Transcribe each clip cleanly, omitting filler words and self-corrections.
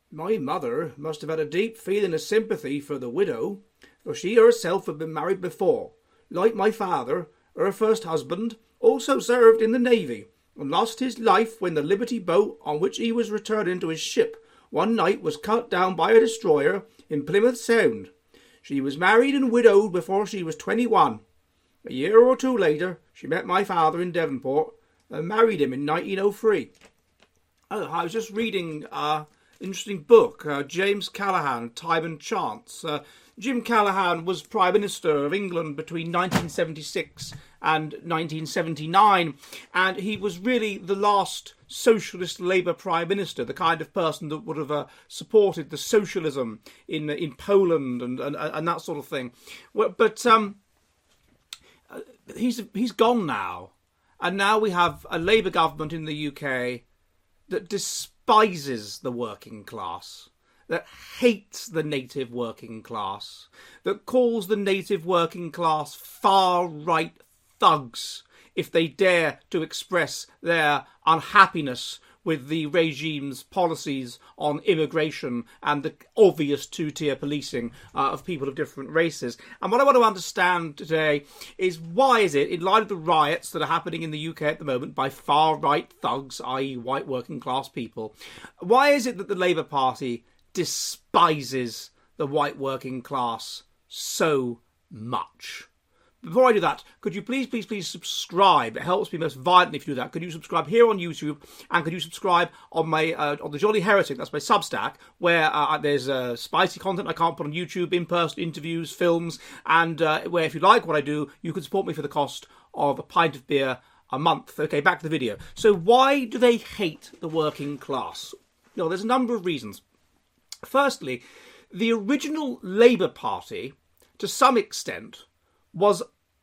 My mother must have had a deep feeling of sympathy for the widow, for she herself had been married before. Like my father, her first husband also served in the Navy, and lost his life when the Liberty boat on which he was returning to his ship one night was cut down by a destroyer in Plymouth Sound. She was married and widowed before she was 21. A year or two later, she met my father in Devonport and married him in 1903. I was just reading an interesting book, James Callaghan, Time and Chance. Jim Callaghan was Prime Minister of England between 1976 and 1979, and he was really the last socialist Labour Prime Minister, the kind of person that would have supported the socialism in Poland and that sort of thing. But he's gone now, and now we have a Labour government in the UK that despises the working class, that hates the native working class, that calls the native working class far-right thugs if they dare to express their unhappiness with the regime's policies on immigration and the obvious two-tier policing of people of different races. And what I want to understand today is, why is it, in light of the riots that are happening in the UK at the moment by far-right thugs, i.e. white working class people, why is it that the Labour Party despises the white working class so much? Before I do that, could you please subscribe? It helps me most violently if you do that. Could you subscribe here on YouTube, and could you subscribe on my on the Jolly Heretic? That's my Substack, where there's spicy content I can't put on YouTube, in-person interviews, films, and where, if you like what I do, you can support me for the cost of a pint of beer a month. Okay, back to the video. So why do they hate the working class? No, there's a number of reasons. Firstly, the original Labour Party, to some extent, was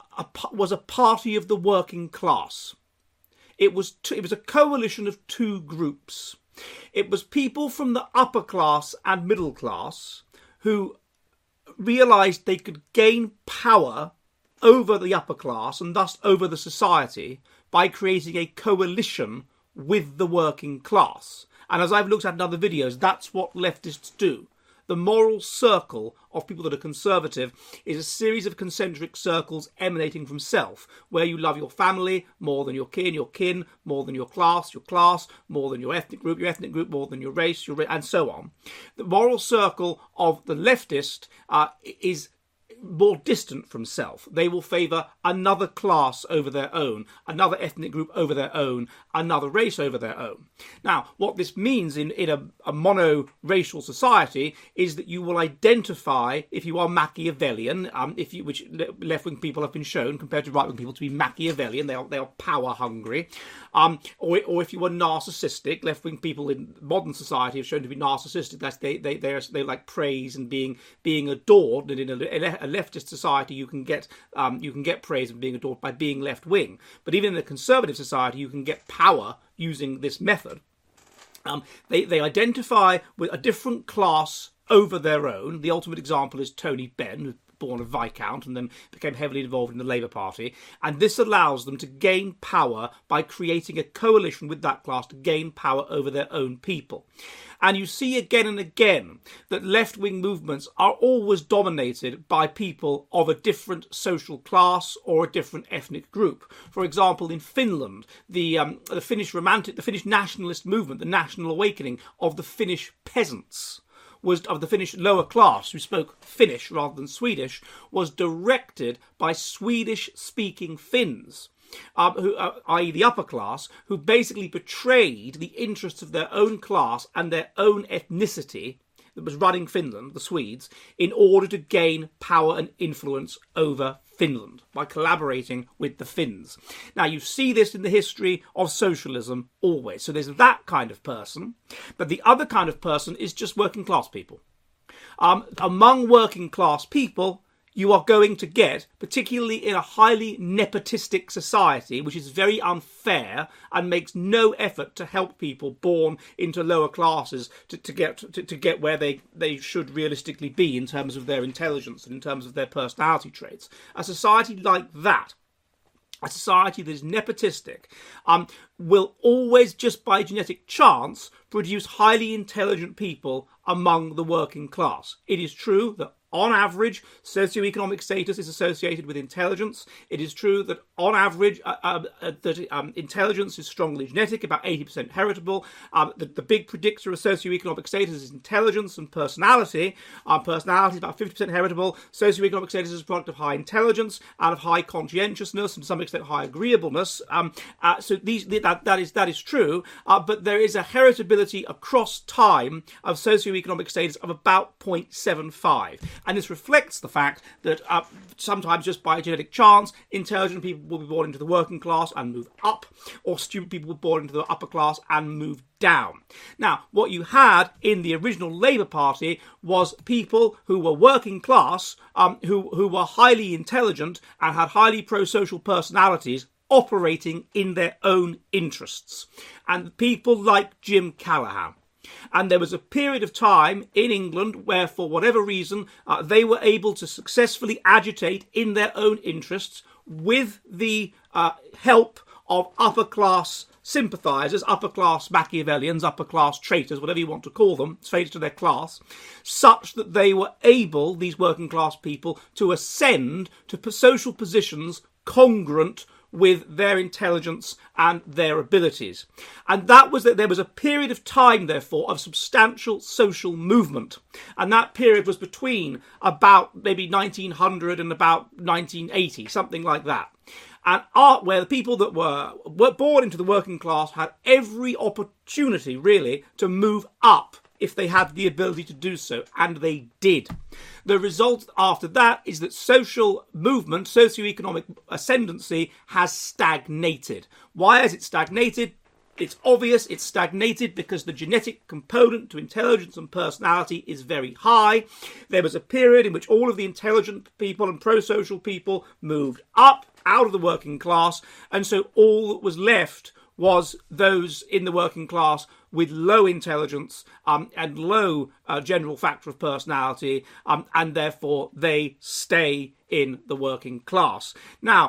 a party of the working class. It was a coalition of two groups. It was people from the upper class and middle class who realised they could gain power over the upper class and thus over the society by creating a coalition with the working class. And as I've looked at in other videos, that's what leftists do. The moral circle of people that are conservative is a series of concentric circles emanating from self, where you love your family more than your kin more than your class more than your ethnic group more than your race, and so on. The moral circle of the leftist is more distant from self. They will favour another class over their own, another ethnic group over their own, another race over their own. Now, what this means in a mono-racial society is that you will identify, if you are Machiavellian, which left-wing people have been shown, compared to right-wing people, to be Machiavellian, they are power-hungry, or if you are narcissistic, left-wing people in modern society have shown to be narcissistic. That's they like praise and being adored, and in a leftist society you can get praise and being adored by being left wing, but even in a conservative society you can get power using this method. They identify with a different class over their own. The ultimate example is Tony Benn, who's born a Viscount and then became heavily involved in the Labour Party, and this allows them to gain power by creating a coalition with that class to gain power over their own people. And you see again and again that left-wing movements are always dominated by people of a different social class or a different ethnic group. For example, in Finland, the Finnish nationalist movement, the national awakening of the Finnish peasants, of the Finnish lower class, who spoke Finnish rather than Swedish, was directed by Swedish-speaking Finns, i.e. the upper class, who basically betrayed the interests of their own class and their own ethnicity that was running Finland, the Swedes, in order to gain power and influence over Finland by collaborating with the Finns. Now, you see this in the history of socialism always. So there's that kind of person, but the other kind of person is just working class people. Among working class people, you are going to get, particularly in a highly nepotistic society, which is very unfair and makes no effort to help people born into lower classes to get where they should realistically be in terms of their intelligence and in terms of their personality traits. A society like that a society that is nepotistic, will always, just by genetic chance, produce highly intelligent people among the working class. It is true that on average, socioeconomic status is associated with intelligence. It is true that on average, intelligence is strongly genetic, about 80% heritable. The big predictor of socioeconomic status is intelligence and personality. Personality is about 50% heritable. Socioeconomic status is a product of high intelligence and of high conscientiousness and to some extent high agreeableness. So that is true, but there is a heritability across time of socioeconomic status of about 0.75. And this reflects the fact that sometimes just by genetic chance, intelligent people will be born into the working class and move up, or stupid people will be born into the upper class and move down. Now, what you had in the original Labour Party was people who were working class, who were highly intelligent and had highly pro-social personalities operating in their own interests. And people like Jim Callaghan. And there was a period of time in England where, for whatever reason, they were able to successfully agitate in their own interests with the help of upper-class sympathisers, upper-class Machiavellians, upper-class traitors, whatever you want to call them, traitors to their class, such that they were able, these working-class people, to ascend to social positions congruent with their intelligence and their abilities. And that was that there was a period of time, therefore, of substantial social movement. And that period was between about maybe 1900 and about 1980, something like that. And where the people that were born into the working class had every opportunity, really, to move up if they had the ability to do so, and they did. The result after that is that social movement, socioeconomic ascendancy, has stagnated. Why has it stagnated? It's obvious it's stagnated because the genetic component to intelligence and personality is very high. There was a period in which all of the intelligent people and pro-social people moved up out of the working class, and so all that was left was those in the working class with low intelligence and low general factor of personality, and therefore they stay in the working class. Now,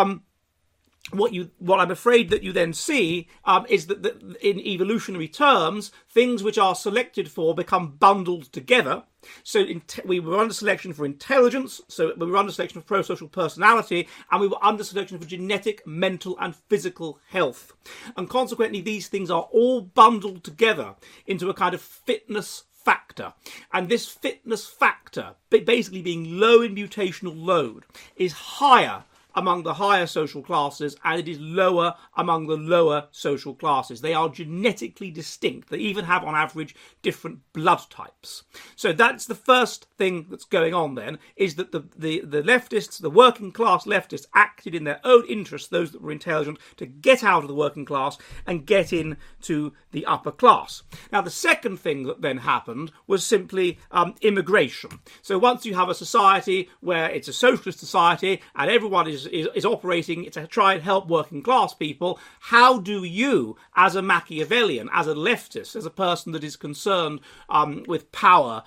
what I'm afraid that you then see is that in evolutionary terms, things which are selected for become bundled together. So we were under selection for intelligence, so we were under selection for pro-social personality, and we were under selection for genetic, mental and physical health. And consequently, these things are all bundled together into a kind of fitness factor. And this fitness factor, basically being low in mutational load, is higher among the higher social classes, and it is lower among the lower social classes. They are genetically distinct. They even have, on average, different blood types. So that's the first thing that's going on then, is that the leftists, the working class leftists, acted in their own interest, those that were intelligent, to get out of the working class and get into the upper class. Now, the second thing that then happened was simply immigration. So once you have a society where it's a socialist society and everyone is operating to try and help working class people, how do you, as a Machiavellian, as a leftist, as a person that is concerned with power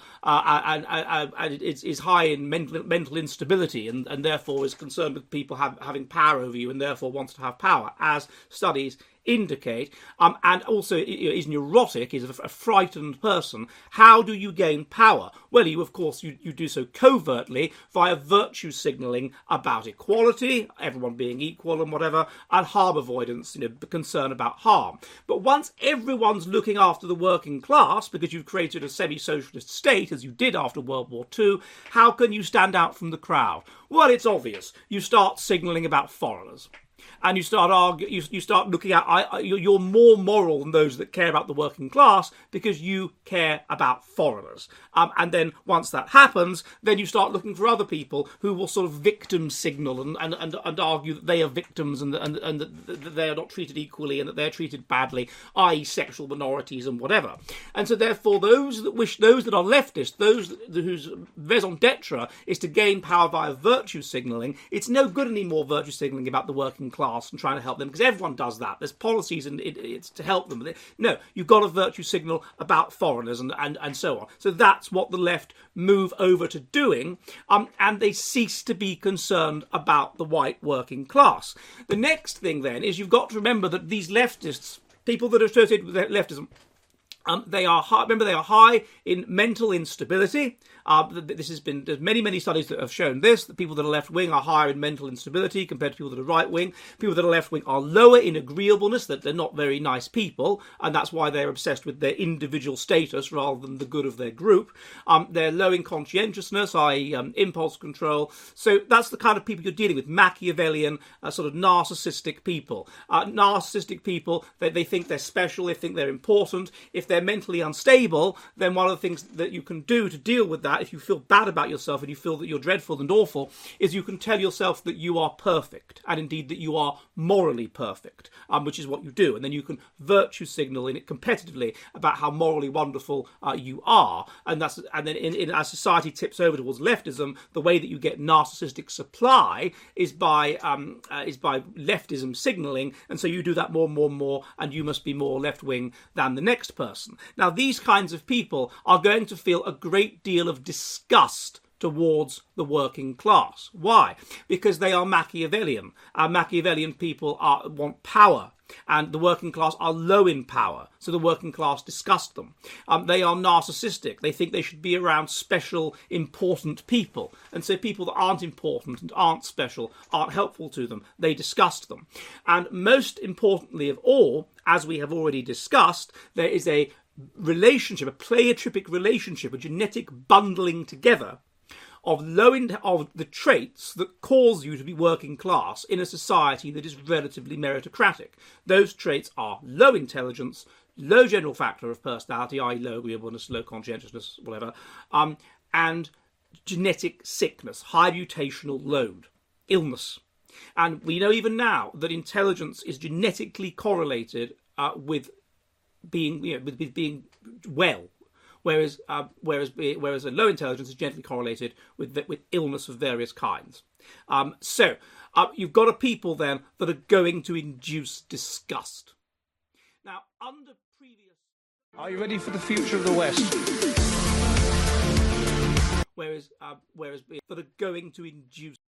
and is high in mental instability and therefore is concerned with people having power over you and therefore wants to have power, as studies indicate, and also is neurotic, is a frightened person, how do you gain power? Well, you do so covertly via virtue signalling about equality, everyone being equal and whatever, and harm avoidance, concern about harm. But once everyone's looking after the working class, because you've created a semi-socialist state, as you did after World War II, how can you stand out from the crowd? Well, it's obvious. You start signalling about foreigners. And you start looking at you're more moral than those that care about the working class because you care about foreigners. And then once that happens, then you start looking for other people who will sort of victim signal and argue that they are victims and that they are not treated equally and that they're treated badly, i.e. sexual minorities and whatever. And so therefore those that are leftist, those whose raison d'etre is to gain power via virtue signalling, it's no good anymore virtue signalling about the working working class and trying to help them, because everyone does that. There's policies and it's to help them. No, you've got a virtue signal about foreigners and so on. So that's what the left move over to doing, and they cease to be concerned about the white working class. The next thing then is you've got to remember that these leftists, people that are associated with leftism, they are high in mental instability. There's many studies that have shown this, that people that are left wing are higher in mental instability compared to people that are right wing. People that are left wing are lower in agreeableness, that they're not very nice people, and that's why they're obsessed with their individual status rather than the good of their group. They're low in conscientiousness, i.e. Impulse control. So that's the kind of people you're dealing with, Machiavellian, sort of narcissistic people. Narcissistic people, they think they're special, they think they're important. If they're mentally unstable, then one of the things that you can do to deal with that, if you feel bad about yourself and you feel that you're dreadful and awful, is you can tell yourself that you are perfect, and indeed that you are morally perfect, which is what you do. And then you can virtue signal in it competitively about how morally wonderful you are. And then as society tips over towards leftism, the way that you get narcissistic supply is by leftism signalling, and so you do that more and more, and you must be more left-wing than the next person. Now, these kinds of people are going to feel a great deal of disgust towards the working class. Why? Because they are Machiavellian. Machiavellian people want power, and the working class are low in power, so the working class disgust them. They are narcissistic. They think they should be around special, important people, and so people that aren't important and aren't special, aren't helpful to them, they disgust them. And most importantly of all, as we have already discussed, there is a relationship, a pleiotropic relationship, a genetic bundling together of the traits that cause you to be working class in a society that is relatively meritocratic. Those traits are low intelligence, low general factor of personality, i.e. low agreeableness, low conscientiousness, whatever, and genetic sickness, high mutational load, illness. And we know even now that intelligence is genetically correlated with being well. Whereas a low intelligence is genetically correlated with illness of various kinds. So you've got a people then that are going to induce disgust. Now, under previous... Are you ready for the future of the West? Whereas that are going to induce...